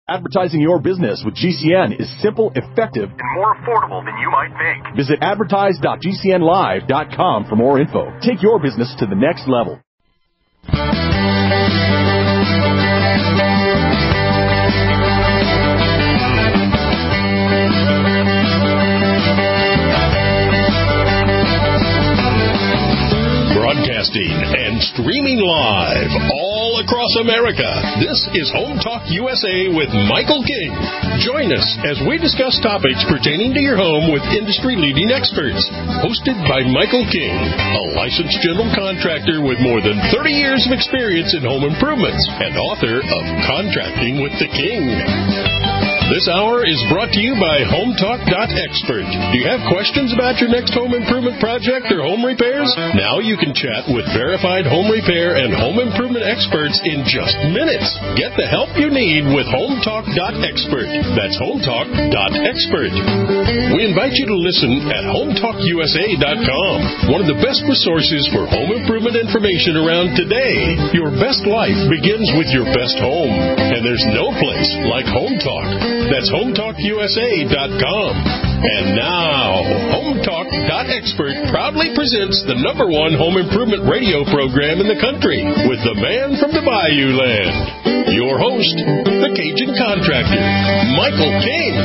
Advertising your business with GCN is simple, effective, and more affordable than you might think. Visit advertise.gcnlive.com for more info. Take your business to the next level. Broadcasting and streaming live all across America. This is Home Talk USA with Michael King. Join us as we discuss topics pertaining to your home with industry-leading experts. Hosted by Michael King, a licensed general contractor with more than 30 years of experience in home improvements and author of Contracting with the King. This hour is brought to you by HomeTalk.expert. Do you have questions about your next home improvement project or home repairs? Now you can chat with verified home repair and home improvement experts in just minutes. Get the help you need with HomeTalk.expert. That's HomeTalk.expert. We invite you to listen at HomeTalkUSA.com, one of the best resources for home improvement information around today. Your best life begins with your best home, and there's no place like Home Talk. That's HomeTalkUSA.com. And now, HomeTalk.expert proudly presents the #1 home improvement radio program in the country with the man from the Bayou Land, your host, the Cajun Contractor, Michael King.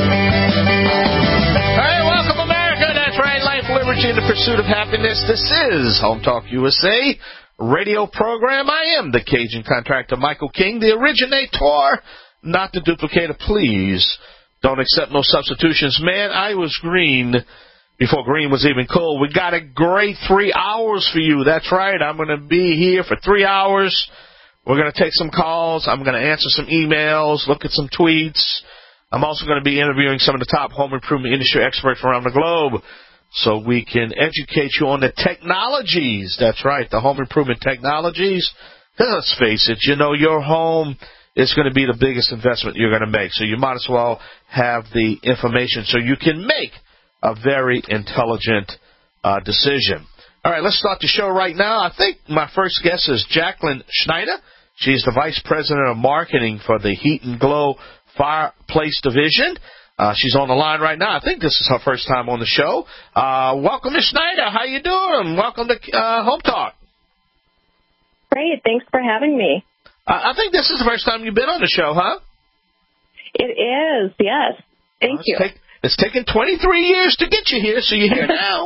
Hey, welcome, America. That's right. Life, liberty, and the pursuit of happiness. This is Home Talk USA radio program. I am the Cajun Contractor, Michael King, the originator, not the duplicator. Please don't accept no substitutions. Man, I was green before green was even cool. We got a great 3 hours for you. That's right. I'm going to be here for 3 hours. We're going to take some calls. I'm going to answer some emails, look at some tweets. I'm also going to be interviewing some of the top home improvement industry experts around the globe so we can educate you on the technologies. That's right, the home improvement technologies. Let's face it, you know, your home is going to be the biggest investment you're going to make. So you might as well have the information so you can make a very intelligent decision. All right, let's start the show right now. I think my first guest is Jacqueline Schneider. She's the Vice President of Marketing for the Heat and Glow Fireplace Division. She's on the line right now. I think this is her first time on the show. Welcome, Ms. Schneider. How you doing? Welcome to Home Talk. Great. Thanks for having me. I think this is the first time you've been on the show, huh? It is, yes. Thank you. It's taken 23 years to get you here, so you're here now.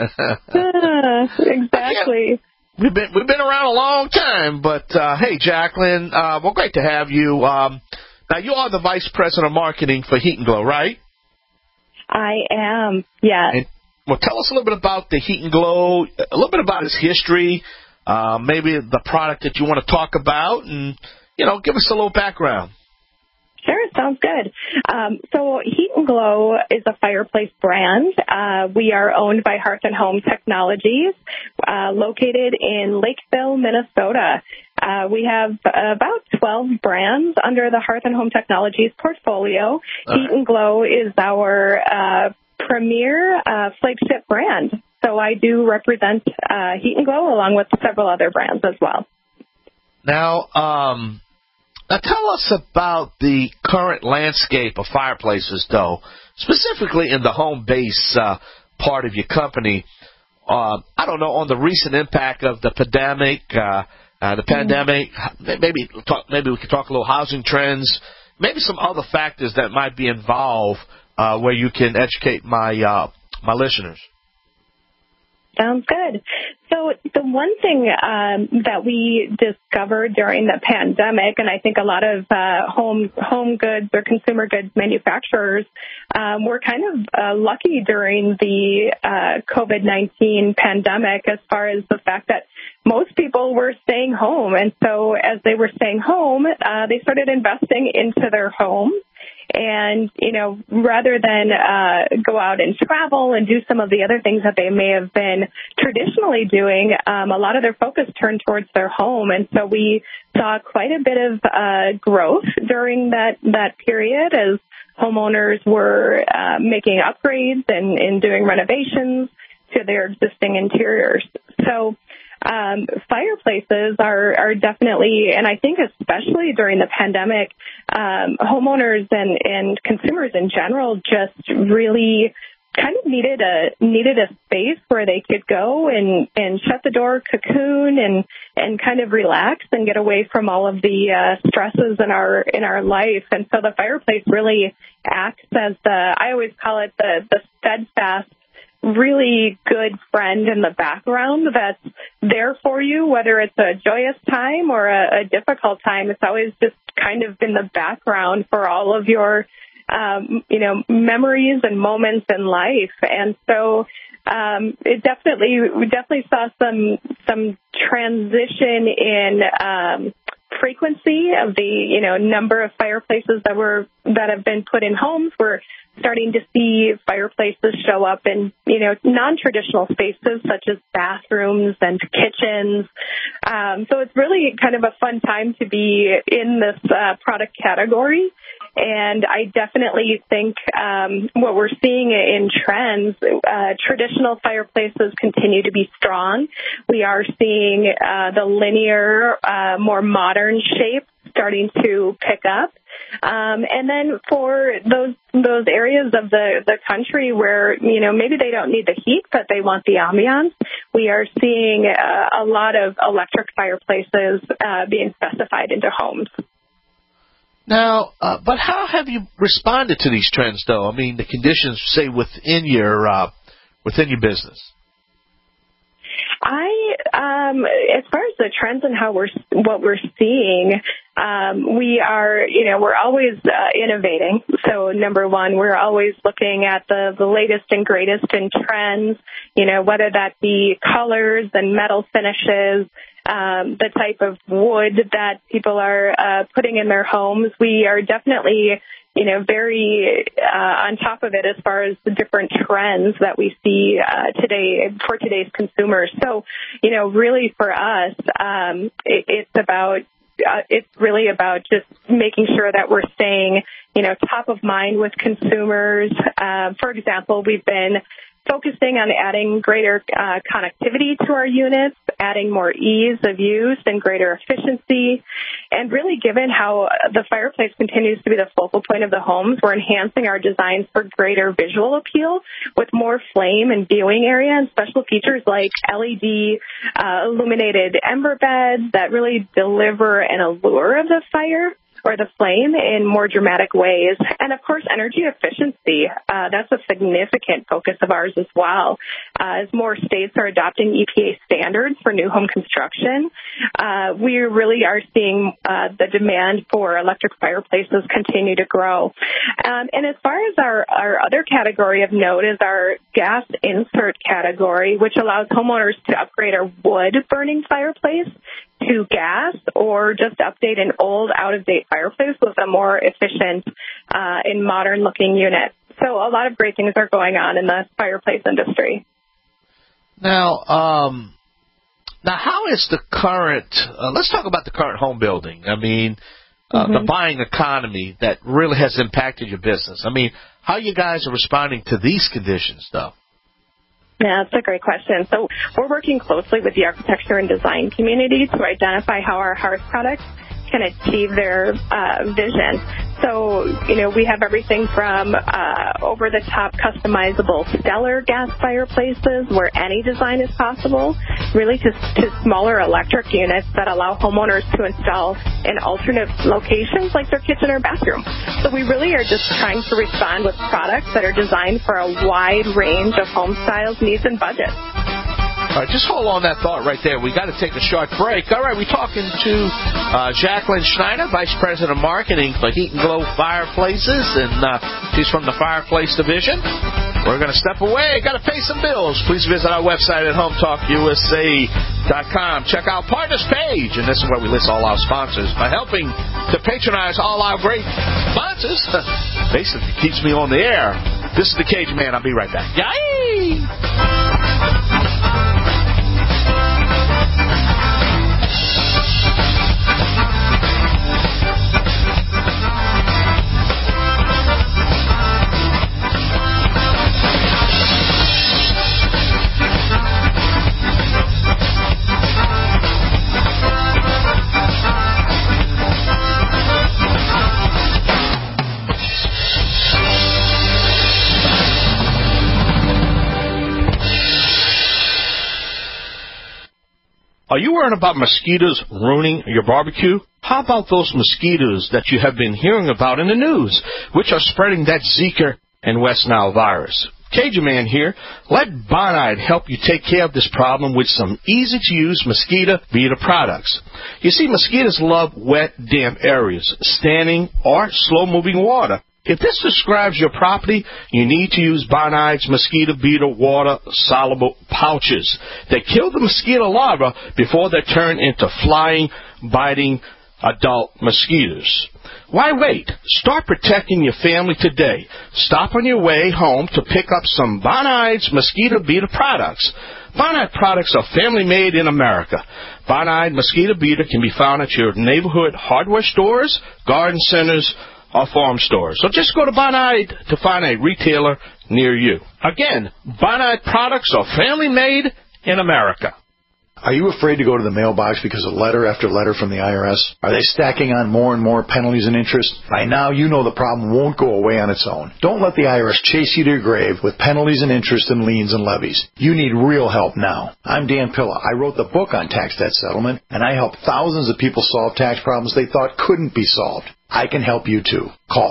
Exactly. We've been around a long time, but hey, Jacqueline, well, great to have you. Now, you are the Vice President of Marketing for Heat and Glow, right? I am, yes. Well, tell us a little bit about the Heat and Glow, a little bit about its history, maybe the product that you want to talk about, and, you know, give us a little background. Sure, sounds good. So Heat and Glow is a fireplace brand. We are owned by Hearth and Home Technologies, located in Lakeville, Minnesota. We have about 12 brands under the Hearth and Home Technologies portfolio. Heat and Glow is our premier flagship brand. So I do represent Heat and Glow along with several other brands as well. Now tell us about the current landscape of fireplaces, though, specifically in the home base part of your company. I don't know, on the recent impact of the pandemic. Maybe we could talk a little housing trends, maybe some other factors that might be involved where you can educate my listeners. Sounds good. So the one thing that we discovered during the pandemic, and I think a lot of home goods or consumer goods manufacturers were kind of lucky during the COVID-19 pandemic as far as the fact that most people were staying home. And so as they were staying home, they started investing into their homes. And, you know, rather than go out and travel and do some of the other things that they may have been traditionally doing, a lot of their focus turned towards their home. And so we saw quite a bit of growth during that period as homeowners were making upgrades and doing renovations to their existing interiors. So fireplaces are definitely, and I think especially during the pandemic, homeowners and consumers in general just really kind of needed a space where they could go and shut the door, cocoon, and kind of relax and get away from all of the stresses in our life. And so the fireplace really acts as I always call it the steadfast, really good friend in the background that's there for you, whether it's a joyous time or a difficult time. It's always just kind of in the background for all of your memories and moments in life. And so we definitely saw some transition in frequency of the number of fireplaces that have been put in homes. We're starting to see fireplaces show up in non-traditional spaces such as bathrooms and kitchens. So it's really kind of a fun time to be in this product category. And I definitely think what we're seeing in trends, traditional fireplaces continue to be strong. We are seeing the linear, more modern shape starting to pick up. And then for those areas of the country where, maybe they don't need the heat, but they want the ambiance, we are seeing a lot of electric fireplaces being specified into homes. Now, but how have you responded to these trends, though? I mean, the conditions, say, within your business. As far as the trends and what we're seeing, we're always innovating. So number one, we're always looking at the latest and greatest in trends, whether that be colors and metal finishes, the type of wood that people are putting in their homes. We are definitely very on top of it as far as the different trends that we see today for today's consumers. So, really for us, it's really about just making sure that we're staying, top of mind with consumers. For example, we've been focusing on adding greater connectivity to our units, adding more ease of use and greater efficiency. And really, given how the fireplace continues to be the focal point of the homes, we're enhancing our designs for greater visual appeal with more flame and viewing area and special features like LED illuminated ember beds that really deliver an allure of the fire or the flame in more dramatic ways. And, of course, energy efficiency. That's a significant focus of ours as well. As more states are adopting EPA standards for new home construction, we really are seeing the demand for electric fireplaces continue to grow. And as far as our other category of note is our gas insert category, which allows homeowners to upgrade a wood-burning fireplace to gas or just update an old, out-of-date fireplace with a more efficient and modern-looking unit. So a lot of great things are going on in the fireplace industry. Now how is the current let's talk about the current home building. I mean, the buying economy that really has impacted your business. I mean, how you guys are responding to these conditions, though? Yeah, that's a great question. So we're working closely with the architecture and design community to identify how our hearth products can achieve their vision. So, we have everything from over-the-top customizable stellar gas fireplaces where any design is possible, really to smaller electric units that allow homeowners to install in alternate locations like their kitchen or bathroom. So we really are just trying to respond with products that are designed for a wide range of home styles, needs, and budgets. All right, just hold on that thought right there. We got to take a short break. All right, we're talking to Jacqueline Schneider, Vice President of Marketing for Heat and Glow Fireplaces, and she's from the Fireplace Division. We're going to step away. Got to pay some bills. Please visit our website at HometalkUSA.com. Check out Partners page, and this is where we list all our sponsors. By helping to patronize all our great sponsors, basically keeps me on the air. This is the Cajun Man. I'll be right back. Yay! Are you worried about mosquitoes ruining your barbecue? How about those mosquitoes that you have been hearing about in the news, which are spreading that Zika and West Nile virus? Cajun Man here. Let Bonide help you take care of this problem with some easy-to-use mosquito beater products. You see, mosquitoes love wet, damp areas, standing or slow-moving water. If this describes your property, you need to use Bonide's mosquito beater water-soluble pouches. They kill the mosquito larvae before they turn into flying, biting adult mosquitoes. Why wait? Start protecting your family today. Stop on your way home to pick up some Bonide's mosquito beater products. Bonide products are family-made in America. Bonide mosquito beater can be found at your neighborhood hardware stores, garden centers, or farm stores. So just go to Bonide to find a retailer near you. Again, Bonide products are family-made in America. Are you afraid to go to the mailbox because of letter after letter from the IRS? Are they stacking on more and more penalties and interest? By now, you know the problem won't go away on its own. Don't let the IRS chase you to your grave with penalties and interest and liens and levies. You need real help now. I'm Dan Pilla. I wrote the book on tax debt settlement, and I helped thousands of people solve tax problems they thought couldn't be solved. I can help you too. Call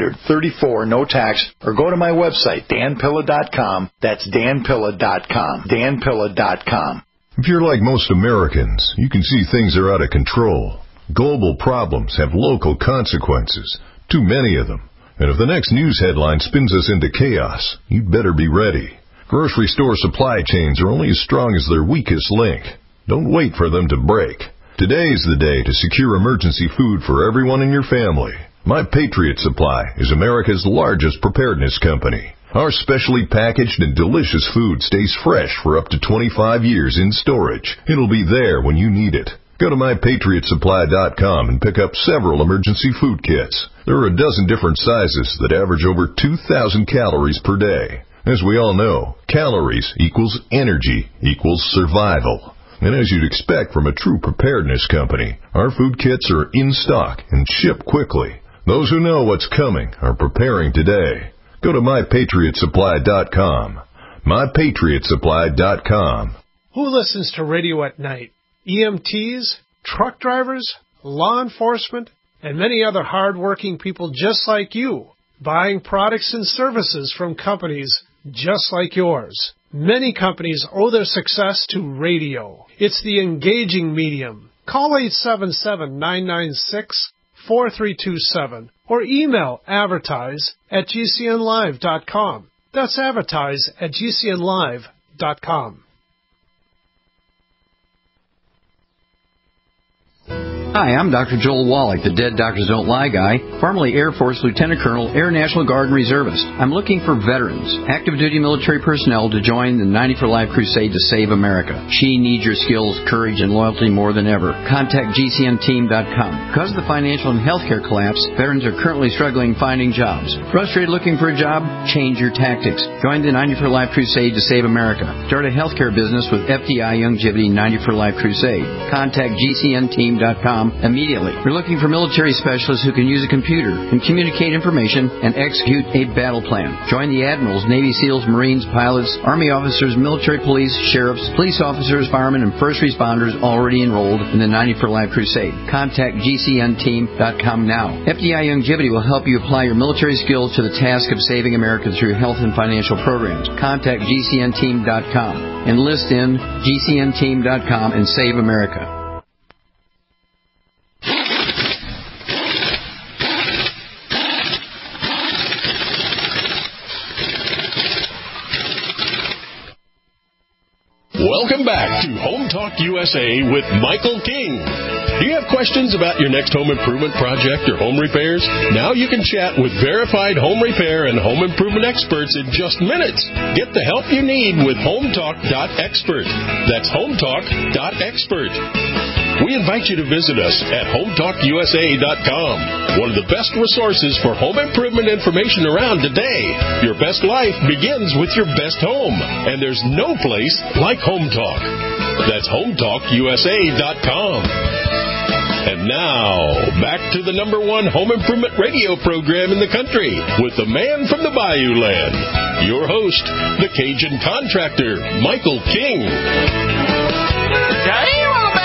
800-34-NO-TAX or go to my website, danpilla.com. That's danpilla.com. danpilla.com. If you're like most Americans, you can see things are out of control. Global problems have local consequences, too many of them. And if the next news headline spins us into chaos, you'd better be ready. Grocery store supply chains are only as strong as their weakest link. Don't wait for them to break. Today is the day to secure emergency food for everyone in your family. My Patriot Supply is America's largest preparedness company. Our specially packaged and delicious food stays fresh for up to 25 years in storage. It'll be there when you need it. Go to mypatriotsupply.com and pick up several emergency food kits. There are a dozen different sizes that average over 2,000 calories per day. As we all know, calories equals energy equals survival. And as you'd expect from a true preparedness company, our food kits are in stock and ship quickly. Those who know what's coming are preparing today. Go to mypatriotsupply.com. mypatriotsupply.com. Who listens to radio at night? EMTs, truck drivers, law enforcement, and many other hard-working people just like you, buying products and services from companies just like yours. Many companies owe their success to radio. It's the engaging medium. Call 877-996-4327 or email advertise@gcnlive.com. That's advertise@gcnlive.com. Hi, I'm Dr. Joel Wallach, the Dead Doctors Don't Lie guy, formerly Air Force Lieutenant Colonel, Air National Guard Reservist. I'm looking for veterans, active duty military personnel to join the 90 for Life crusade to save America. She needs your skills, courage, and loyalty more than ever. Contact GCNteam.com. Because of the financial and healthcare collapse, veterans are currently struggling finding jobs. Frustrated looking for a job? Change your tactics. Join the 90 for Life crusade to save America. Start a healthcare business with FDI Longevity 90 for Life crusade. Contact GCNteam.com immediately. We're looking for military specialists who can use a computer and communicate information and execute a battle plan. Join the admirals, Navy SEALs, Marines, pilots, Army officers, military police, sheriffs, police officers, firemen, and first responders already enrolled in the 90 for Life crusade. Contact GCNteam.com now. FDI Longevity will help you apply your military skills to the task of saving America through health and financial programs. Contact GCNteam.com. Enlist in GCNteam.com and save America. Welcome back to Home Talk USA with Michael King. Do you have questions about your next home improvement project or home repairs? Now you can chat with verified home repair and home improvement experts in just minutes. Get the help you need with HomeTalk.expert. That's HomeTalk.expert. We invite you to visit us at HomeTalkUSA.com, one of the best resources for home improvement information around today. Your best life begins with your best home, and there's no place like Home Talk. That's HomeTalkUSA.com. And now, back to the #1 home improvement radio program in the country with the man from the Bayou Land, your host, the Cajun contractor, Michael King. Damn!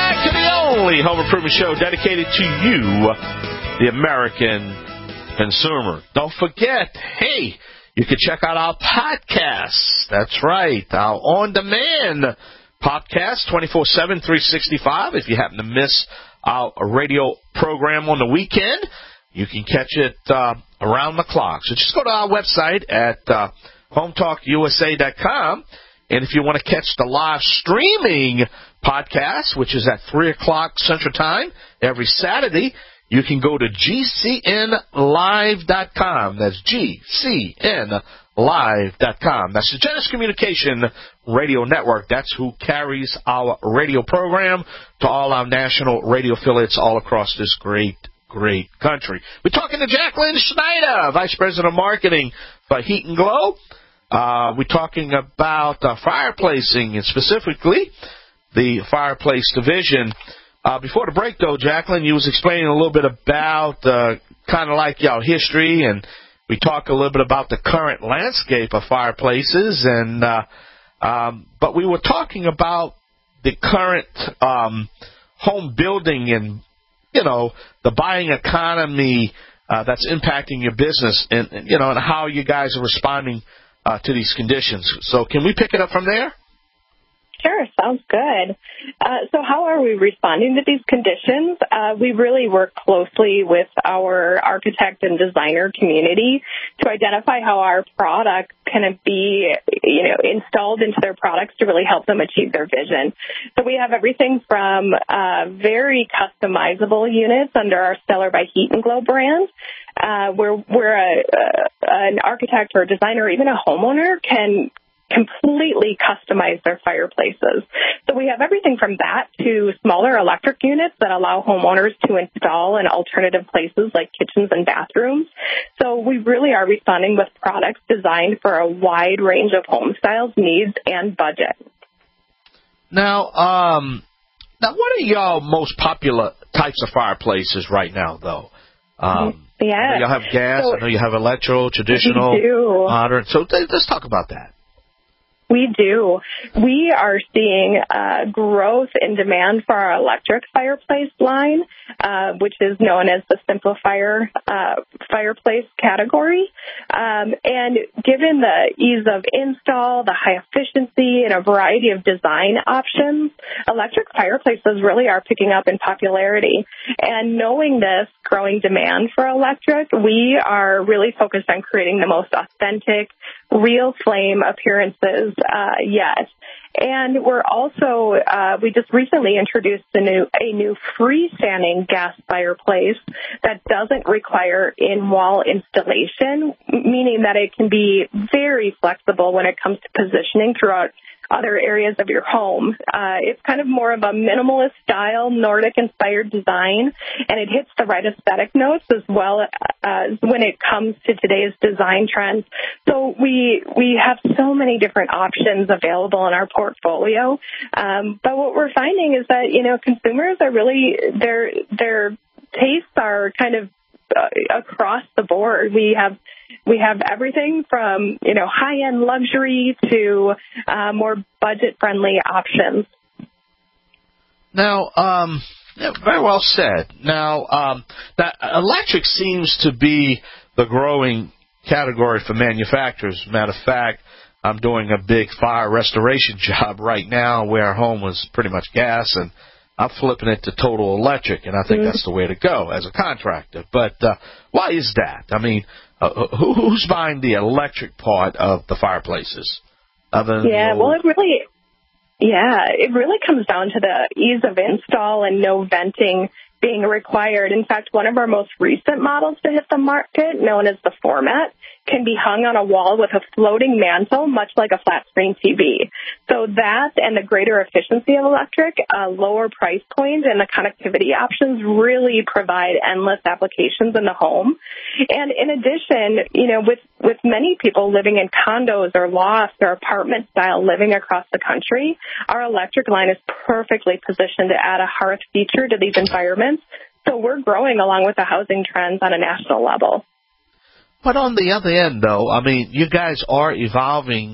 only home improvement show dedicated to you, the American consumer. Don't forget, hey, you can check out our podcasts. That's right, our on-demand podcast, 24/7, 365. If you happen to miss our radio program on the weekend, you can catch it around the clock. So just go to our website at hometalkusa.com. And if you want to catch the live streaming podcast, which is at 3 o'clock Central Time every Saturday, you can go to GCNlive.com. That's GCNlive.com. That's the Genesis Communication Radio Network. That's who carries our radio program to all our national radio affiliates all across this great country. We're talking to Jacqueline Schneider, Vice President of Marketing for Heat and Glow. We're talking about fireplacing, and specifically the fireplace division. Before the break, though, Jacqueline, you was explaining a little bit about kind of like your history, and we talked a little bit about the current landscape of fireplaces, and but we were talking about the current home building and, you know, the buying economy that's impacting your business, and you know, and how you guys are responding to these conditions. So can we pick it up from there? Sure, sounds good. So how are we responding to these conditions? We really work closely with our architect and designer community to identify how our products can be, you know, installed into their products to really help them achieve their vision. So we have everything from very customizable units under our Stellar by Heat and Glow brand, where an architect or a designer or even a homeowner can completely customize their fireplaces. So we have everything from that to smaller electric units that allow homeowners to install in alternative places like kitchens and bathrooms. So we really are responding with products designed for a wide range of home styles, needs, and budget. Now what are y'all most popular types of fireplaces right now, though? Yeah. I know you have gas, I know you have electro, traditional, modern. So let's talk about that. We do. We are seeing growth in demand for our electric fireplace line, which is known as the Simplifier fireplace category. And given the ease of install, the high efficiency, and a variety of design options, electric fireplaces really are picking up in popularity. And knowing this growing demand for electric, we are really focused on creating the most authentic, real flame appearances yet. And we're also, we just recently introduced a new freestanding gas fireplace that doesn't require in-wall installation, meaning that it can be very flexible when it comes to positioning throughout other areas of your home. It's kind of more of a minimalist style, Nordic-inspired design, and it hits the right aesthetic notes as well as when it comes to today's design trends. So we have so many different options available in our portfolio. But what we're finding is that, you know, consumers are really, their tastes are kind of across the board. We have everything from, you know, high-end luxury to more budget-friendly options. Now, very well said. Now, that electric seems to be the growing category for manufacturers. Matter of fact, I'm doing a big fire restoration job right now where our home was pretty much gas, and I'm flipping it to total electric, and I think that's the way to go as a contractor. But why is that? I mean, who's buying the electric part of the fireplaces? It really comes down to the ease of install and no venting being required. In fact, one of our most recent models to hit the market, known as the Format, can be hung on a wall with a floating mantle, much like a flat screen TV. So that and the greater efficiency of electric, lower price point, and the connectivity options really provide endless applications in the home. And in addition, you know, with many people living in condos or lofts or apartment style living across the country, our electric line is perfectly positioned to add a hearth feature to these environments. So we're growing along with the housing trends on a national level. But on the other end, though, I mean, you guys are evolving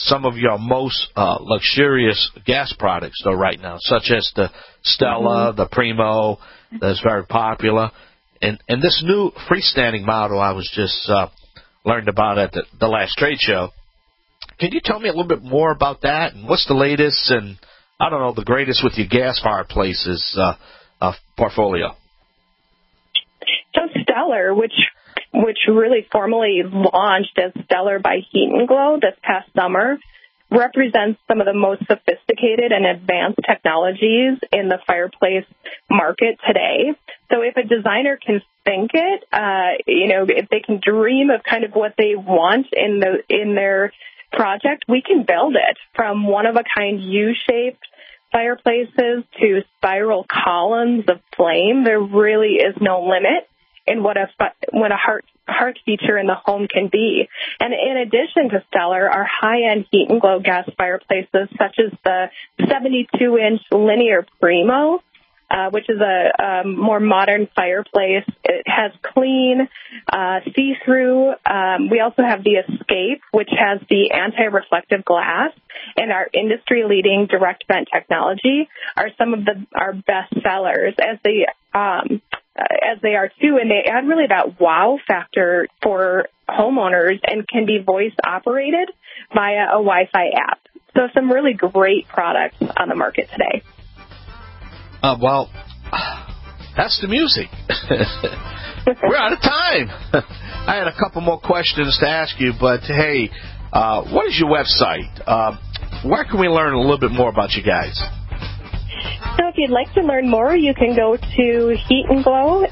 some of your most luxurious gas products, though, right now, such as the Stella, the Primo, that's very popular. And this new freestanding model I was just learned about at the last trade show. Can you tell me a little bit more about that? And what's the latest and, I don't know, the greatest with your gas fireplaces portfolio? So Stellar, which really formally launched as Stellar by Heat and Glow this past summer, represents some of the most sophisticated and advanced technologies in the fireplace market today. So if a designer can think it, if they can dream of kind of what they want in their project, we can build it from one-of-a-kind U-shaped fireplaces to spiral columns of flame. There really is no limit in what a heart feature in the home can be. And in addition to Stellar, our high-end Heat and Glow gas fireplaces, such as the 72-inch Linear Primo, which is a more modern fireplace. It has clean, see-through. We also have the Escape, which has the anti-reflective glass, and our industry-leading direct vent technology are some of our best sellers, as they are too, and they add really that wow factor for homeowners and can be voice operated via a Wi-Fi app. So some really great products on the market today. Well, that's the music. We're out of time. I had a couple more questions to ask you, but hey, what is your website? Where can we learn a little bit more about you guys? So if you'd like to learn more, you can go to Heat and Glow,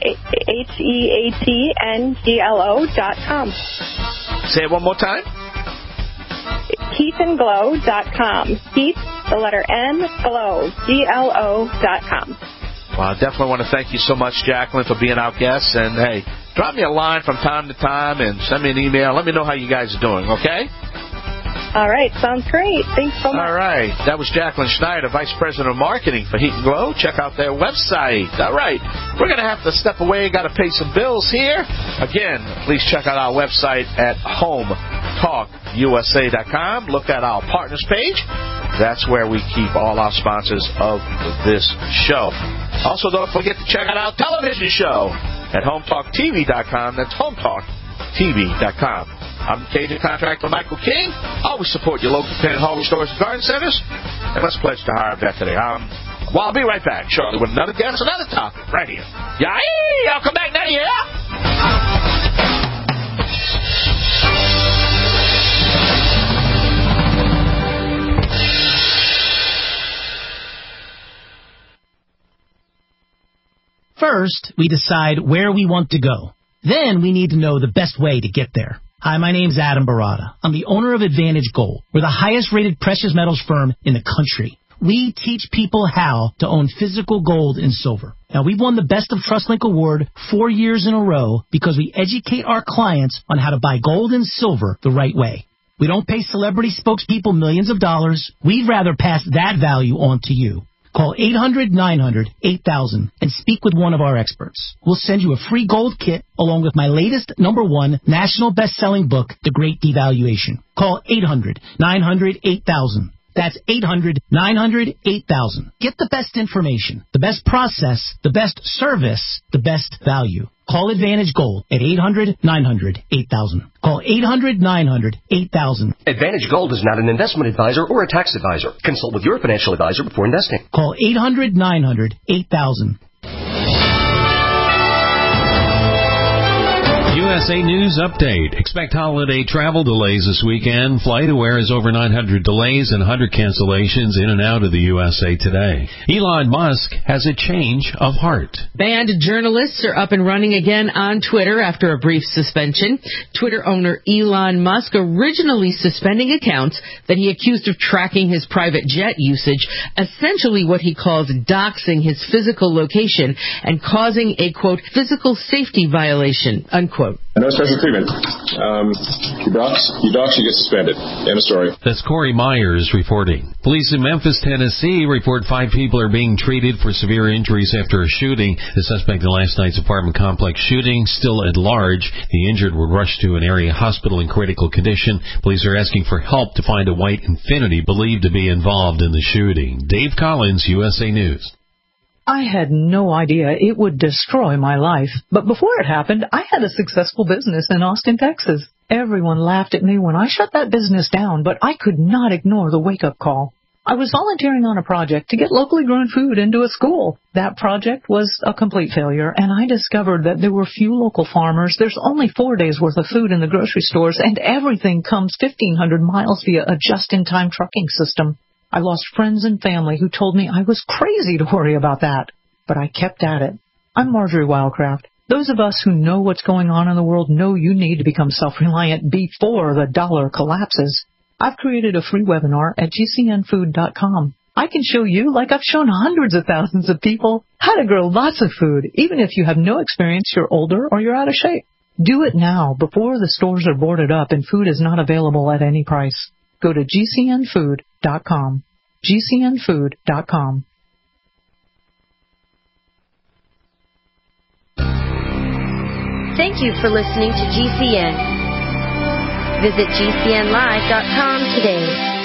HEATNGLO.com. Say it one more time. HeatandGlow.com. Heat, the letter N, Glow, GLO.com. Well, I definitely want to thank you so much, Jacqueline, for being our guest. And, hey, drop me a line from time to time and send me an email. Let me know how you guys are doing, okay? All right. Sounds great. Thanks so much. All right. That was Jacqueline Schneider, Vice President of Marketing for Heat and Glow. Check out their website. All right. We're going to have to step away. Got to pay some bills here. Again, please check out our website at HomeTalkUSA.com. Look at our partners page. That's where we keep all our sponsors of this show. Also, don't forget to check out our television show at HomeTalkTV.com. That's HomeTalkTV.com. I'm Cajun Contractor Michael King. Always support your local independent hardware stores and garden centers. And let's pledge to hire a vet today. I'll be right back shortly with another guest, another topic right here. Yeah, I'll come back now, yeah? First, we decide where we want to go. Then we need to know the best way to get there. Hi, my name's Adam Barada. I'm the owner of Advantage Gold. We're the highest-rated precious metals firm in the country. We teach people how to own physical gold and silver. Now, we've won the Best of TrustLink Award 4 years in a row because we educate our clients on how to buy gold and silver the right way. We don't pay celebrity spokespeople millions of dollars. We'd rather pass that value on to you. Call 800-900-8000 and speak with one of our experts. We'll send you a free gold kit along with my latest #1 national best-selling book, The Great Devaluation. Call 800-900-8000. That's 800-900-8000. Get the best information, the best process, the best service, the best value. Call Advantage Gold at 800-900-8000. Call 800-900-8000. Advantage Gold is not an investment advisor or a tax advisor. Consult with your financial advisor before investing. Call 800-900-8000. USA News Update. Expect holiday travel delays this weekend. FlightAware has over 900 delays and 100 cancellations in and out of the USA today. Elon Musk has a change of heart. Banned journalists are up and running again on Twitter after a brief suspension. Twitter owner Elon Musk originally suspending accounts that he accused of tracking his private jet usage, essentially what he calls doxing his physical location and causing a, quote, physical safety violation, unquote. No special treatment. Your doc should get suspended. End of story. That's Corey Myers reporting. Police in Memphis, Tennessee report 5 people are being treated for severe injuries after a shooting. The suspect in last night's apartment complex shooting still at large. The injured were rushed to an area hospital in critical condition. Police are asking for help to find a white Infiniti believed to be involved in the shooting. Dave Collins, USA News. I had no idea it would destroy my life. But before it happened, I had a successful business in Austin, Texas. Everyone laughed at me when I shut that business down, but I could not ignore the wake-up call. I was volunteering on a project to get locally grown food into a school. That project was a complete failure, and I discovered that there were few local farmers. There's only 4 days' worth of food in the grocery stores, and everything comes 1,500 miles via a just-in-time trucking system. I lost friends and family who told me I was crazy to worry about that. But I kept at it. I'm Marjorie Wildcraft. Those of us who know what's going on in the world know you need to become self-reliant before the dollar collapses. I've created a free webinar at gcnfood.com. I can show you, like I've shown hundreds of thousands of people, how to grow lots of food, even if you have no experience, you're older, or you're out of shape. Do it now, before the stores are boarded up and food is not available at any price. Go to gcnfood.com. gcnfood.com. Thank you for listening to GCN. Visit GCNlive.com today.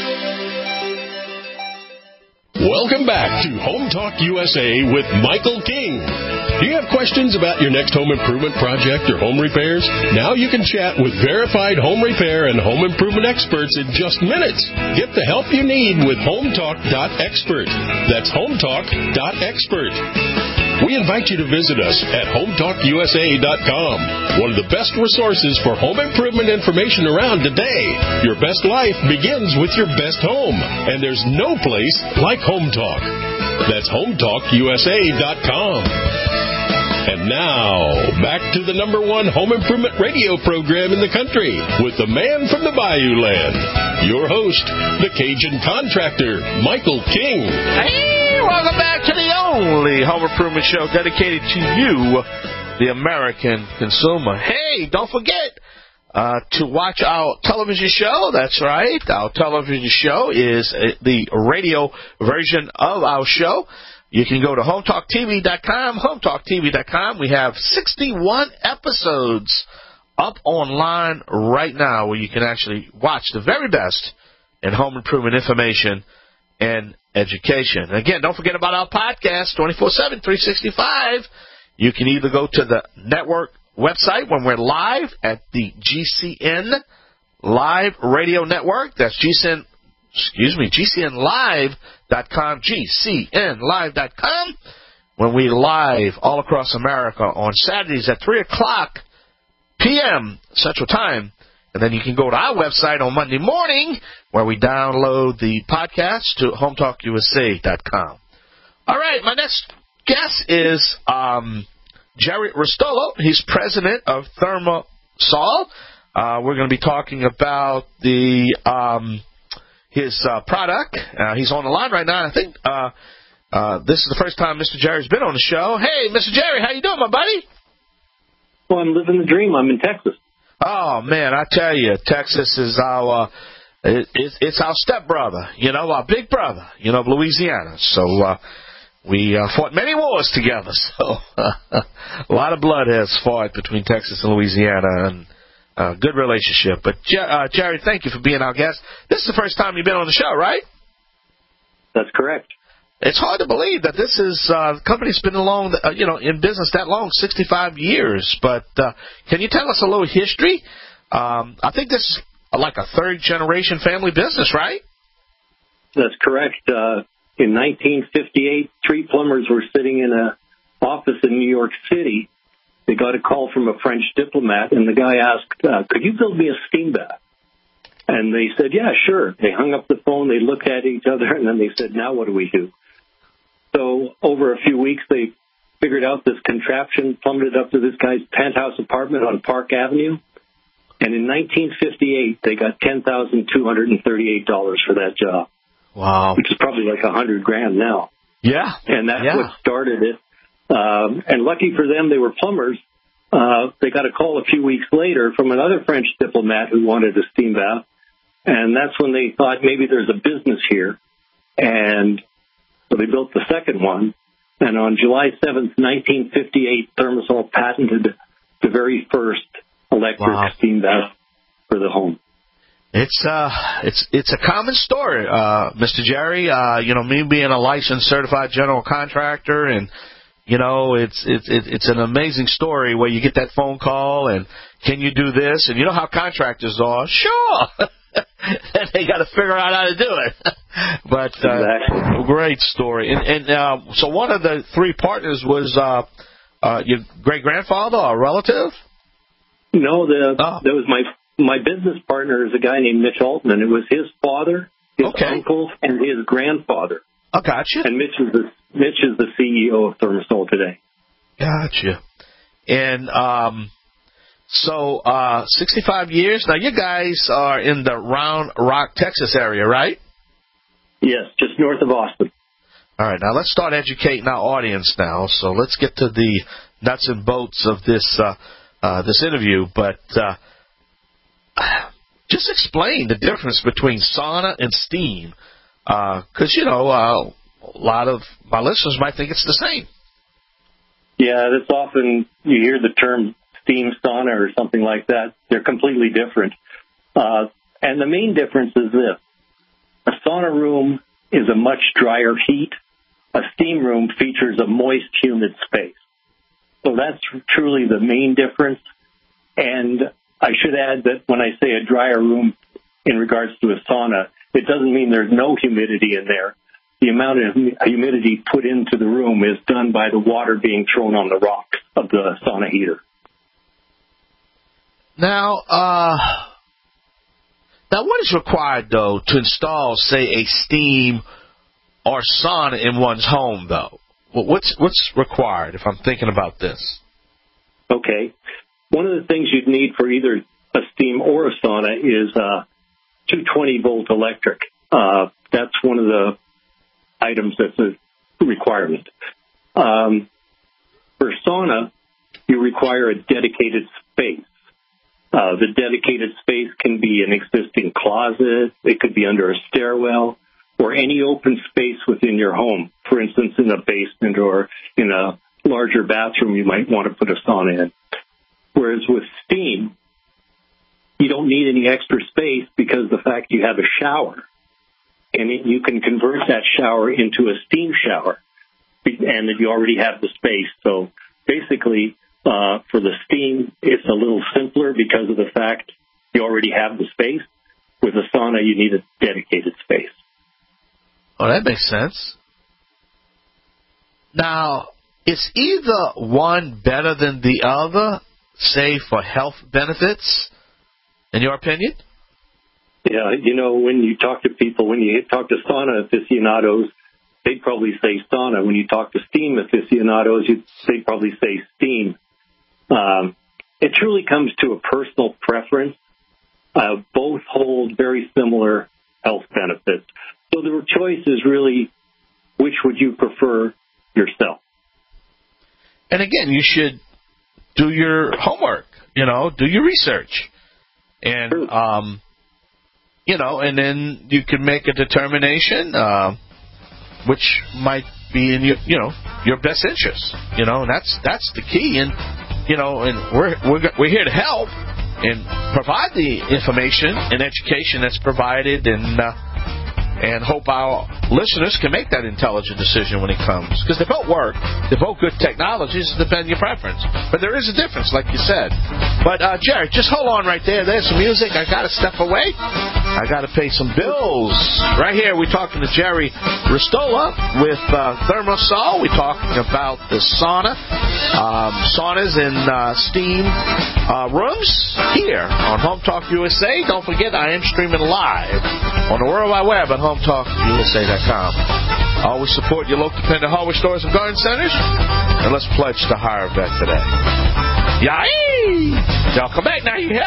Welcome back to Home Talk USA with Michael King. Do you have questions about your next home improvement project or home repairs? Now you can chat with verified home repair and home improvement experts in just minutes. Get the help you need with HomeTalk.expert. That's HomeTalk.expert. We invite you to visit us at HomeTalkUSA.com, one of the best resources for home improvement information around today. Your best life begins with your best home, and there's no place like Home Talk. That's HomeTalkUSA.com. And now, back to the #1 home improvement radio program in the country with the man from the Bayou Land, your host, the Cajun contractor, Michael King. Hey, welcome back to the only home improvement show dedicated to you, the American consumer. Hey, don't forget to watch our television show. That's right. Our television show is the radio version of our show. You can go to HomeTalkTV.com, HomeTalkTV.com. We have 61 episodes up online right now where you can actually watch the very best in home improvement information and education. Again, don't forget about our podcast, 24/7, 365. You can either go to the network website when we're live at the GCN Live Radio Network. That's GCNlive.com, GCNlive.com. When we live all across America on Saturdays at 3 o'clock p.m. Central Time. And then you can go to our website on Monday morning where we download the podcast to HomeTalkUSA.com. All right, my next guest is Jerry Restolo. He's president of ThermaSol. We're going to be talking about his product. He's on the line right now. I think this is the first time Mr. Jerry's been on the show. Hey, Mr. Jerry, how you doing, my buddy? Well, I'm living the dream. I'm in Texas. Oh, man, I tell you, Texas is our it's our stepbrother, our big brother, of Louisiana. So we fought many wars together. So a lot of blood has fought between Texas and Louisiana, and good relationship. But, Jerry, thank you for being our guest. This is the first time you've been on the show, right? That's correct. It's hard to believe that this is the company's been along, in business that long, 65 years. But can you tell us a little history? I think this is like a third-generation family business, right? That's correct. In 1958, 3 plumbers were sitting in an office in New York City. They got a call from a French diplomat, and the guy asked, could you build me a steam bath? And they said, yeah, sure. They hung up the phone, they looked at each other, and then they said, now what do we do? So over a few weeks, they figured out this contraption, plumbed it up to this guy's penthouse apartment on Park Avenue. And in 1958, they got $10,238 for that job. Wow. Which is probably like $100,000 now. Yeah. And that's what started it. And lucky for them, they were plumbers. they got a call a few weeks later from another French diplomat who wanted a steam bath. And that's when they thought maybe there's a business here. And so they built the second one. And on July 7th, 1958, Thermosol patented the very first electric steam bath for the home. It's a common story, Mr. Jerry. Me being a licensed certified general contractor, and it's an amazing story where you get that phone call and can you do this? And you know how contractors are. Sure. And they got to figure out how to do it. But great story. And so one of the three partners was your great grandfather or a relative? No, that was my business partner is a guy named Mitch Altman. It was his father, his uncle, and his grandfather. I gotcha. And Mitch is the CEO of Thermosol today. Gotcha. And so 65 years. Now, you guys are in the Round Rock, Texas area, right? Yes, just north of Austin. All right. Now, let's start educating our audience now. So let's get to the nuts and bolts of this interview. But just explain the difference between sauna and steam. Because, a lot of my listeners might think it's the same. Yeah, that's often you hear the term steam sauna or something like that. They're completely different. And the main difference is this. A sauna room is a much drier heat. A steam room features a moist, humid space. So that's truly the main difference. And I should add that when I say a drier room in regards to a sauna, it doesn't mean there's no humidity in there. The amount of humidity put into the room is done by the water being thrown on the rocks of the sauna heater. Now what is required, though, to install, say, a steam or sauna in one's home, though? What's required if I'm thinking about this? Okay. One of the things you'd need for either a steam or a sauna is 220-volt electric. That's one of the items that's a requirement. For sauna, you require a dedicated space. The dedicated space can be an existing closet. It could be under a stairwell or any open space within your home. For instance, in a basement or in a larger bathroom, you might want to put a sauna in. Whereas with steam, you don't need any extra space because the fact you have a shower. And you can convert that shower into a steam shower, and that you already have the space. So basically, for the steam, it's a little simpler because of the fact you already have the space. With a sauna, you need a dedicated space. Oh, that makes sense. Now, is either one better than the other, say, for health benefits, in your opinion? Yeah, when you talk to people, when you talk to sauna aficionados, they'd probably say sauna. When you talk to steam aficionados, they'd probably say steam. It truly comes to a personal preference. Both hold very similar health benefits. So the choice is really, which would you prefer yourself? And again, you should do your homework, do your research. And, and then you can make a determination, which might be in your best interest, and that's the key. And, and we're here to help and provide the information and education that's provided, and hope our listeners can make that intelligent decision when it comes. Because they both work. They're both good technologies, depending on your preference. But there is a difference, like you said. But, Jerry, just hold on right there. There's some music. I got to step away. I got to pay some bills. Right here, we're talking to Jerry Ristola with Thermosol. We're talking about the sauna, saunas and steam rooms here on Home Talk USA. Don't forget, I am streaming live on the World Wide Web at HomeTalkUSA.com. Always support your local independent hardware stores and garden centers. And let's pledge to hire a vet today. Yay! Y'all come back now, you hear?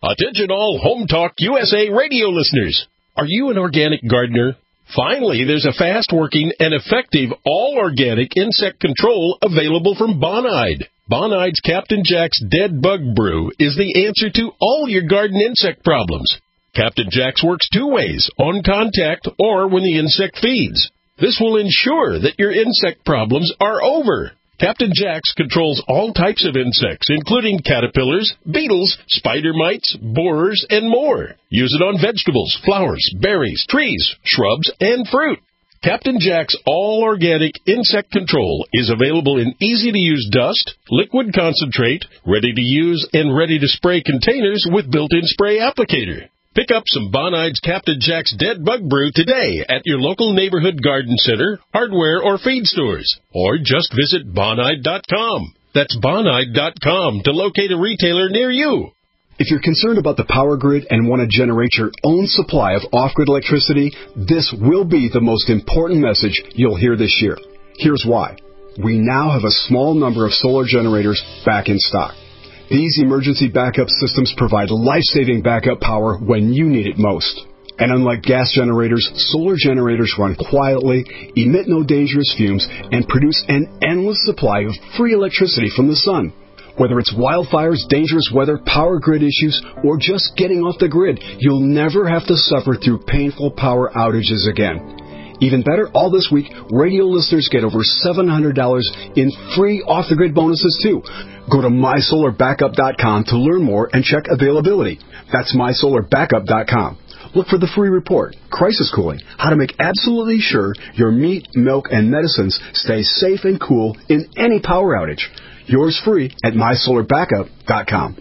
Attention all Home Talk USA radio listeners. Are you an organic gardener? Finally, there's a fast-working and effective all-organic insect control available from Bonide. Bonide's Captain Jack's Dead Bug Brew is the answer to all your garden insect problems. Captain Jack's works two ways, on contact or when the insect feeds. This will ensure that your insect problems are over. Captain Jack's controls all types of insects, including caterpillars, beetles, spider mites, borers, and more. Use it on vegetables, flowers, berries, trees, shrubs, and fruit. Captain Jack's all-organic insect control is available in easy-to-use dust, liquid concentrate, ready-to-use and ready-to-spray containers with built-in spray applicator. Pick up some Bonide's Captain Jack's Dead Bug Brew today at your local neighborhood garden center, hardware, or feed stores. Or just visit Bonide.com. That's Bonide.com to locate a retailer near you. If you're concerned about the power grid and want to generate your own supply of off-grid electricity, this will be the most important message you'll hear this year. Here's why. We now have a small number of solar generators back in stock. These emergency backup systems provide life-saving backup power when you need it most. And unlike gas generators, solar generators run quietly, emit no dangerous fumes, and produce an endless supply of free electricity from the sun. Whether it's wildfires, dangerous weather, power grid issues, or just getting off the grid, you'll never have to suffer through painful power outages again. Even better, all this week, radio listeners get over $700 in free off-the-grid bonuses, too. Go to MySolarBackup.com to learn more and check availability. That's MySolarBackup.com. Look for the free report, Crisis Cooling, how to make absolutely sure your meat, milk, and medicines stay safe and cool in any power outage. Yours free at MySolarBackup.com.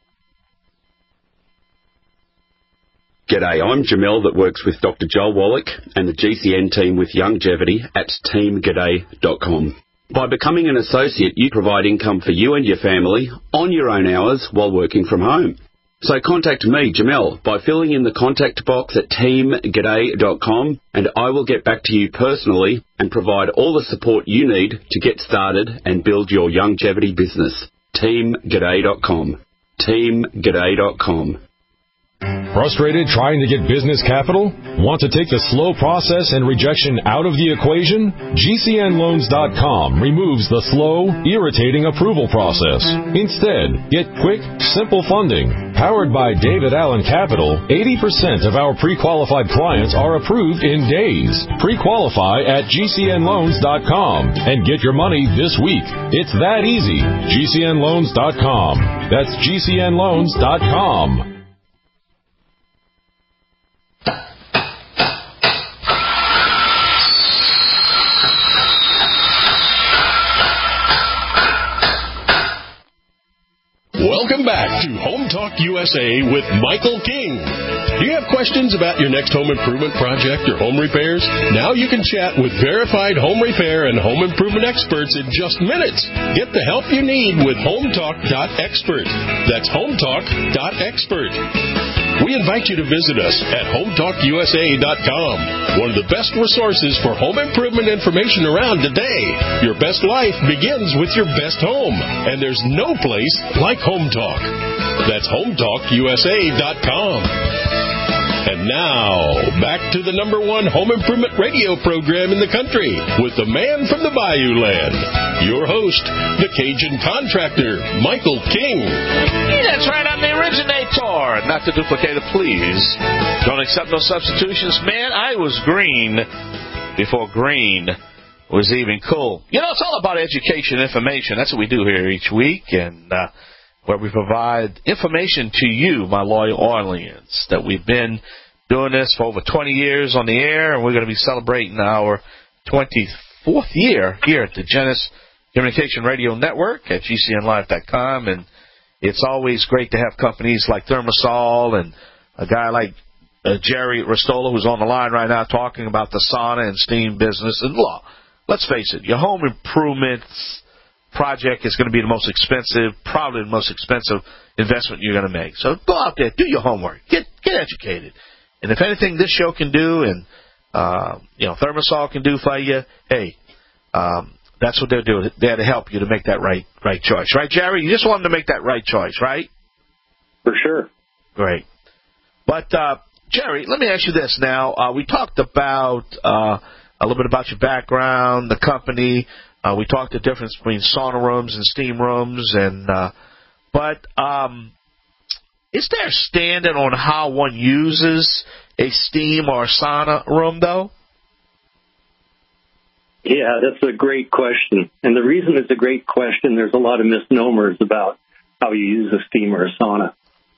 G'day, I'm Jamel that works with Dr. Joel Wallach and the GCN team with Longevity at teamg'day.com. By becoming an associate, you provide income for you and your family on your own hours while working from home. So contact me, Jamel, by filling in the contact box at teamg'day.com, and I will get back to you personally and provide all the support you need to get started and build your longevity business. teamg'day.com. teamg'day.com. Frustrated trying to get business capital? Want to take the slow process and rejection out of the equation? GCNloans.com removes the slow, irritating approval process. Instead, get quick, simple funding. Powered by David Allen Capital, 80% of our pre-qualified clients are approved in days. Pre-qualify at GCNloans.com and get your money this week. It's that easy. GCNloans.com. That's GCNloans.com. Welcome back to Home Talk USA with Michael King. Do you have questions about your next home improvement project or home repairs? Now you can chat with verified home repair and home improvement experts in just minutes. Get the help you need with HomeTalk.expert. That's HomeTalk.expert. We invite you to visit us at HomeTalkUSA.com, one of the best resources for home improvement information around today. Your best life begins with your best home, and there's no place like Home Talk. That's HomeTalkUSA.com. And now, back to the #1 home improvement radio program in the country with the man from the Bayou Land, your host, the Cajun contractor, Michael King. Yeah, that's right, I'm the originator. Not to duplicate it, please. Don't accept no substitutions. Man, I was green before green was even cool. You know, it's all about education, information. That's what we do here each week, and where we provide information to you, my loyal Orleans, that we've been doing this for over 20 years on the air, and we're going to be celebrating our 24th year here at the Genesis Communication Radio Network at GCNlive.com, and it's always great to have companies like Thermosol and a guy like Jerry Ristola, who's on the line right now talking about the sauna and steam business. And look, let's face it, your home improvements project is going to be the most expensive, probably the most expensive investment you're going to make. So go out there, do your homework, get educated. And if anything this show can do and, Thermosol can do for you, hey, that's what they're doing. They're to help you to make that right choice. Right, Jerry? You just want them to make that right choice, right? For sure. Great. But, Jerry, let me ask you this now. We talked about a little bit about your background, the company. We talked the difference between sauna rooms and steam rooms. But is there a standard on how one uses a steam or sauna room, though? Yeah, that's a great question. And the reason it's a great question, there's a lot of misnomers about how you use a steam or a sauna.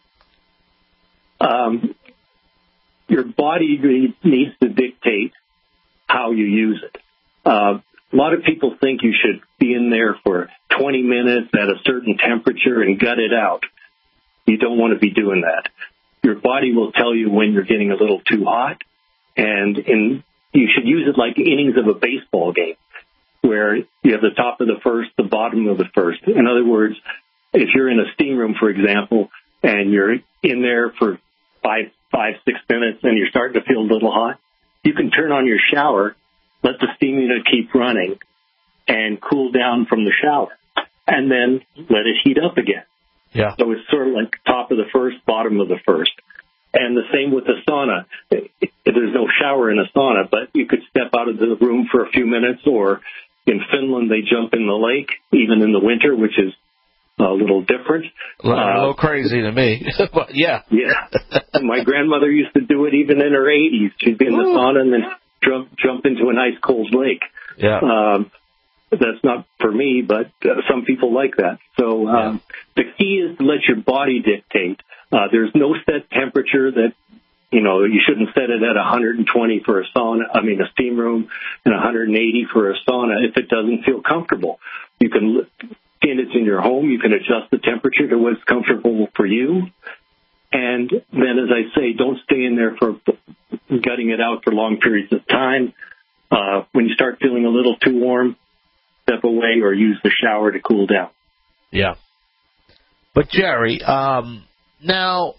Your body needs to dictate how you use it. A lot of people think you should be in there for 20 minutes at a certain temperature and gut it out. You don't want to be doing that. Your body will tell you when you're getting a little too hot, and you should use it like innings of a baseball game, where you have the top of the first, the bottom of the first. In other words, if you're in a steam room, for example, and you're in there for 5, 6 minutes and you're starting to feel a little hot, you can turn on your shower, let the steam unit keep running, and cool down from the shower, and then let it heat up again. Yeah. So it's sort of like top of the first, bottom of the first. And the same with the sauna. There's no shower in a sauna, but you could step out of the room for a few minutes, or in Finland they jump in the lake, even in the winter, which is a little different. A little crazy to me, but yeah. Yeah. My grandmother used to do it even in her 80s. She'd be in the sauna and then jump into an ice cold lake. Yeah. That's not for me, but some people like that. So the key is to let your body dictate. There's no set temperature that, you shouldn't set it at 120 for a steam room, and 180 for a sauna if it doesn't feel comfortable. You can, and it's in your home, you can adjust the temperature to what's comfortable for you. And then, as I say, don't stay in there for gutting it out for long periods of time. When you start feeling a little too warm, step away or use the shower to cool down. Yeah. But, Jerry, now,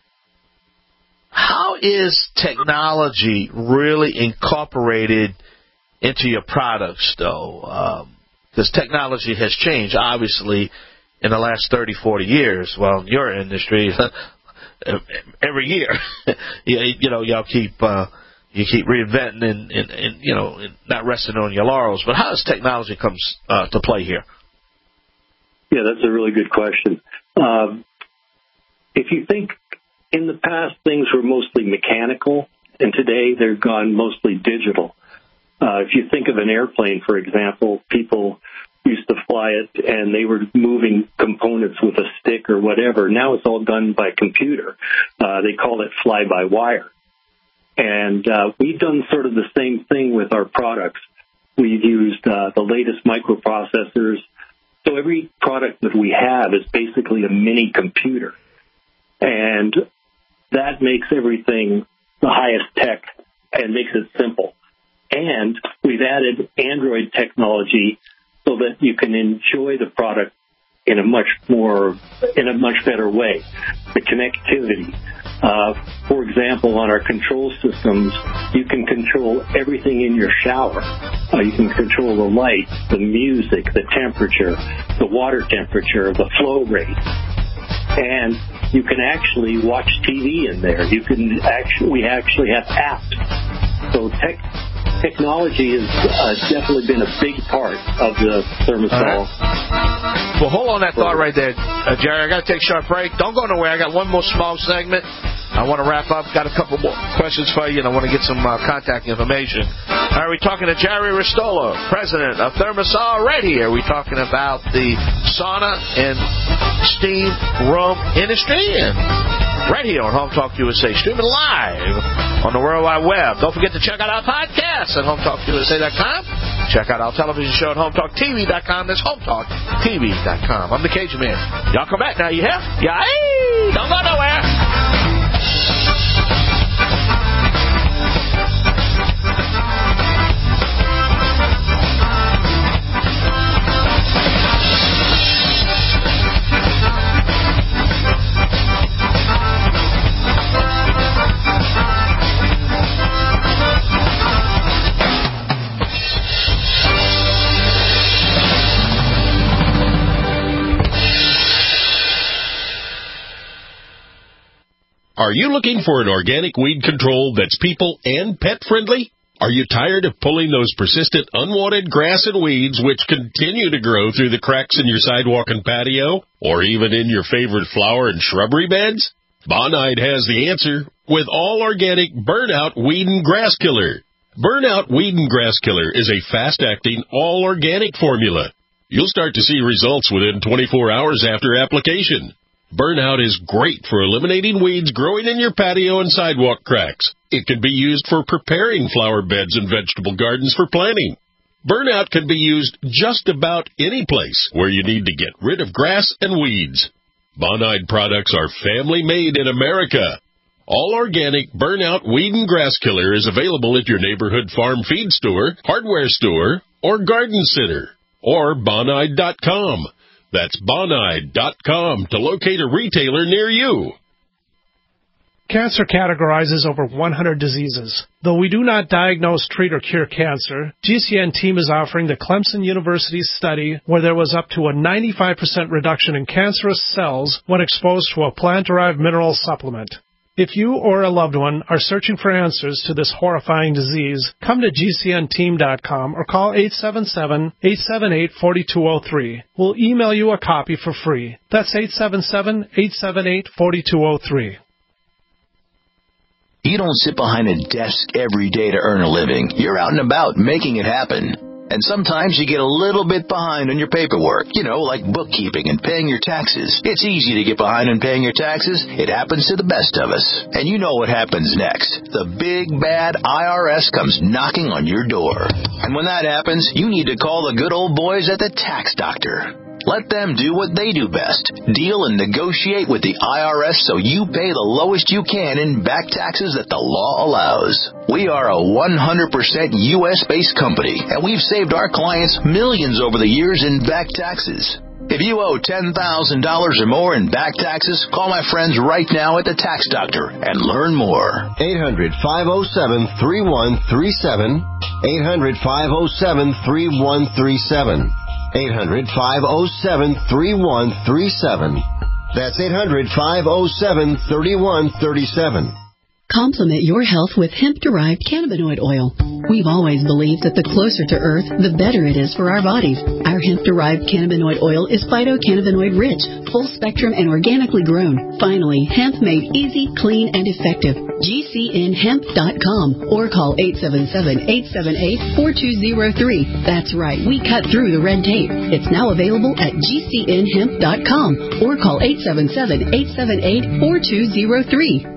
how is technology really incorporated into your products, though? Because technology has changed, obviously, in the last 30, 40 years. Well, in your industry, every year, y'all keep reinventing and not resting on your laurels. But how does technology comes to play here? Yeah, that's a really good question. If you think in the past things were mostly mechanical, and today they've gone mostly digital. If you think of an airplane, for example, people used to fly it and they were moving components with a stick or whatever. Now it's all done by computer. They call it fly-by-wire. And we've done sort of the same thing with our products. We've used the latest microprocessors. So every product that we have is basically a mini computer. And that makes everything the highest tech and makes it simple. And we've added Android technology so that you can enjoy the product in a much better way. The connectivity. For example, on our control systems, you can control everything in your shower. You can control the light, the music, the temperature, the water temperature, the flow rate. And you can actually watch TV in there. We actually have apps. So technology has definitely been a big part of the ThermaSol. Well, hold on that thought right there, Jerry. I got to take a short break. Don't go nowhere. I got one more small segment. I want to wrap up. Got a couple more questions for you, and I want to get some contact information. Are we talking to Jerry Ristola, president of ThermaSol, right here? We're talking about the sauna and steam room industry, and right here on Home Talk USA, streaming live on the World Wide Web. Don't forget to check out our podcast at HomeTalkUSA.com. Check out our television show at HomeTalkTV.com. That's HomeTalkTV.com. I'm the Cajun Man. Y'all come back now, you hear? Yeah, don't go nowhere. Are you looking for an organic weed control that's people and pet friendly? Are you tired of pulling those persistent unwanted grass and weeds which continue to grow through the cracks in your sidewalk and patio, or even in your favorite flower and shrubbery beds? Bonide has the answer with all organic Burnout Weed and Grass Killer. Burnout Weed and Grass Killer is a fast-acting, all-organic formula. You'll start to see results within 24 hours after application. Burnout is great for eliminating weeds growing in your patio and sidewalk cracks. It can be used for preparing flower beds and vegetable gardens for planting. Burnout can be used just about any place where you need to get rid of grass and weeds. Bonide products are family-made in America. All organic Burnout Weed and Grass Killer is available at your neighborhood farm feed store, hardware store, or garden center, or Bonide.com. That's Bonide.com to locate a retailer near you. Cancer categorizes over 100 diseases. Though we do not diagnose, treat, or cure cancer, GCN team is offering the Clemson University study where there was up to a 95% reduction in cancerous cells when exposed to a plant-derived mineral supplement. If you or a loved one are searching for answers to this horrifying disease, come to GCNteam.com or call 877-878-4203. We'll email you a copy for free. That's 877-878-4203. You don't sit behind a desk every day to earn a living. You're out and about making it happen. And sometimes you get a little bit behind on your paperwork, like bookkeeping and paying your taxes. It's easy to get behind on paying your taxes. It happens to the best of us. And you know what happens next. The big, bad IRS comes knocking on your door. And when that happens, you need to call the good old boys at the Tax Doctor. Let them do what they do best. Deal and negotiate with the IRS so you pay the lowest you can in back taxes that the law allows. We are a 100% U.S.-based company, and we've saved our clients millions over the years in back taxes. If you owe $10,000 or more in back taxes, call my friends right now at the Tax Doctor and learn more. 800-507-3137. 800-507-3137. 800-507-3137. That's 800-507-3137. Complement your health with hemp-derived cannabinoid oil. We've always believed that the closer to Earth, the better it is for our bodies. Our hemp-derived cannabinoid oil is phytocannabinoid-rich, full-spectrum, and organically grown. Finally, hemp made easy, clean, and effective. GCNhemp.com or call 877-878-4203. That's right, we cut through the red tape. It's now available at GCNhemp.com or call 877-878-4203.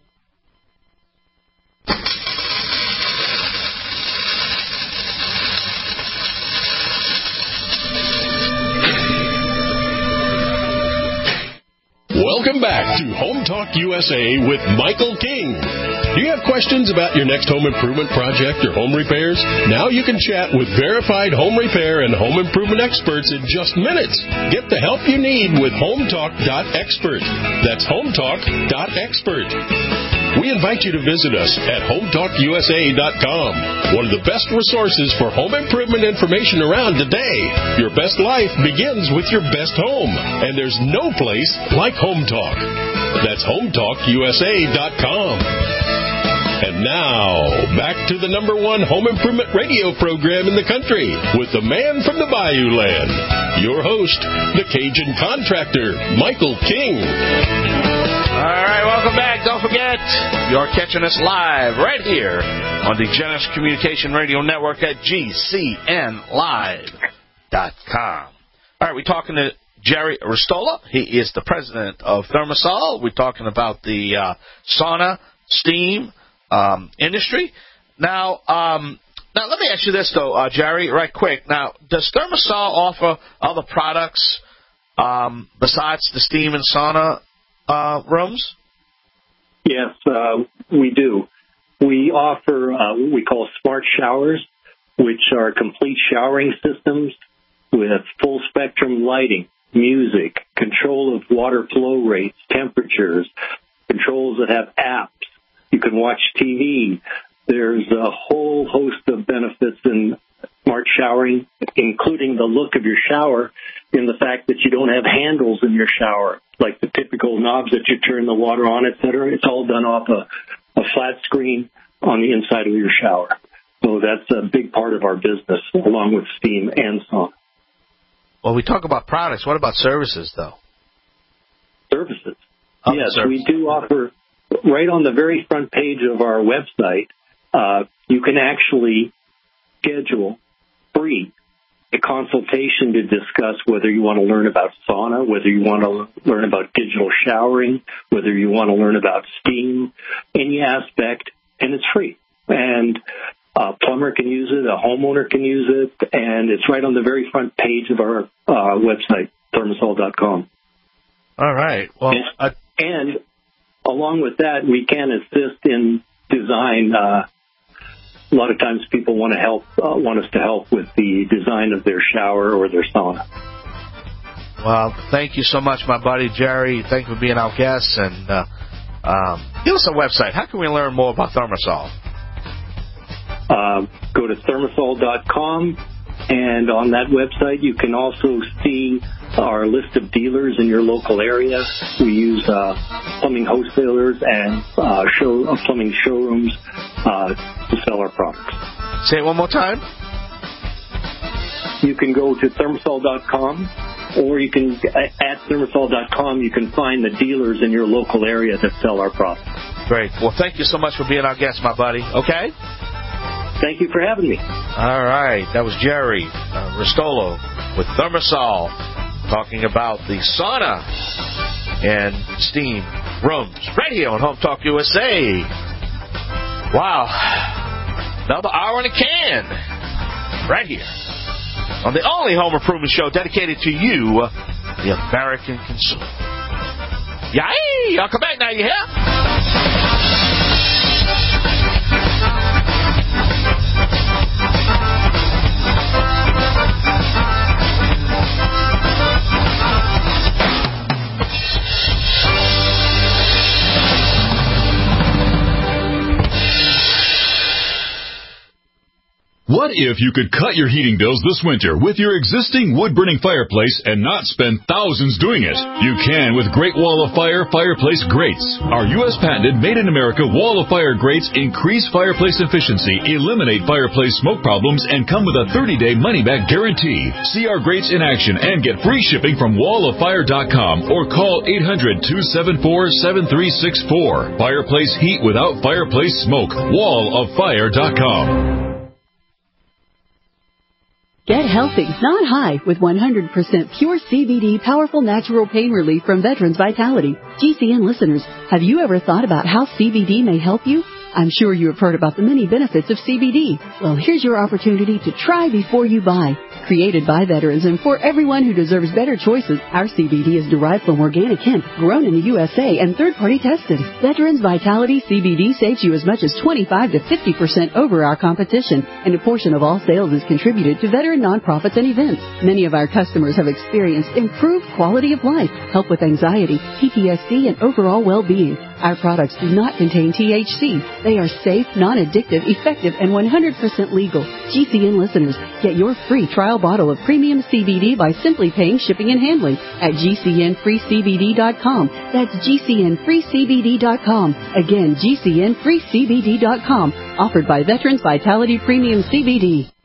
Welcome back to Home Talk USA with Michael King. Do you have questions about your next home improvement project or home repairs? Now you can chat with verified home repair and home improvement experts in just minutes. Get the help you need with HomeTalk.expert. That's HomeTalk.expert. We invite you to visit us at HomeTalkUSA.com, one of the best resources for home improvement information around today. Your best life begins with your best home, and there's no place like Home Talk. That's HomeTalkUSA.com. And now, back to the #1 home improvement radio program in the country with the man from the Bayou Land, your host, the Cajun contractor, Michael King. All right, welcome back. Don't forget, you're catching us live right here on the Genesis Communication Radio Network at GCNlive.com. All right, we're talking to Jerry Ristola. He is the president of Thermosol. We're talking about the sauna, steam industry. Now, let me ask you this, though, Jerry, right quick. Now, does Thermosol offer other products besides the steam and sauna rooms? Yes, we do. We offer what we call smart showers, which are complete showering systems with full spectrum lighting, music, control of water flow rates, temperatures, controls that have apps. You can watch TV. There's a whole host of benefits in smart showering, including the look of your shower, in the fact that you don't have handles in your shower. like the typical knobs that you turn the water on, etc. It's all done off a flat screen on the inside of your shower. So that's a big part of our business, along with steam and sauna. Well, we talk about products. What about services, though? Services. Yes, we do offer, right on the very front page of our website, you can actually schedule free a consultation to discuss whether you want to learn about sauna, whether you want to learn about digital showering, whether you want to learn about steam, any aspect, and it's free. And a plumber can use it, a homeowner can use it, and it's right on the very front page of our website, thermosol.com. All right. Well, and along with that, we can assist in design. A lot of times people want us to help with the design of their shower or their sauna. Well, thank you so much, my buddy Jerry. Thank you for being our guest. And give us a website. How can we learn more about Thermosol? Go to thermosol.com, and on that website you can also see our list of dealers in your local area. We use plumbing wholesalers and plumbing showrooms to sell our products. Say it one more time. You can go to thermosol.com, or you can, at thermosol.com, you can find the dealers in your local area that sell our products. Great. Well, thank you so much for being our guest, my buddy. Okay? Thank you for having me. All right. That was Jerry Ristolo with Thermosol talking about the sauna and steam rooms right here on Home Talk USA. Wow. Another hour in a can right here on the only home improvement show dedicated to you, the American consumer. Yay! I'll come back now, you hear? What if you could cut your heating bills this winter with your existing wood-burning fireplace and not spend thousands doing it? You can with Great Wall of Fire fireplace grates. Our U.S. patented made-in-America Wall of Fire grates increase fireplace efficiency, eliminate fireplace smoke problems, and come with a 30-day money-back guarantee. See our grates in action and get free shipping from walloffire.com or call 800-274-7364. Fireplace heat without fireplace smoke. walloffire.com. Get healthy, not high, with 100% pure CBD powerful natural pain relief from Veterans Vitality. GCN listeners, have you ever thought about how CBD may help you? I'm sure you have heard about the many benefits of CBD. Well, here's your opportunity to try before you buy. Created by veterans and for everyone who deserves better choices, our CBD is derived from organic hemp, grown in the USA, and third-party tested. Veterans Vitality CBD saves you as much as 25 to 50% over our competition, and a portion of all sales is contributed to veteran nonprofits and events. Many of our customers have experienced improved quality of life, help with anxiety, PTSD, and overall well-being. Our products do not contain THC. They are safe, non-addictive, effective, and 100% legal. GCN listeners, get your free trial bottle of premium CBD by simply paying shipping and handling at GCNFreeCBD.com. That's GCNFreeCBD.com. Again, GCNFreeCBD.com. Offered by Veterans Vitality Premium CBD.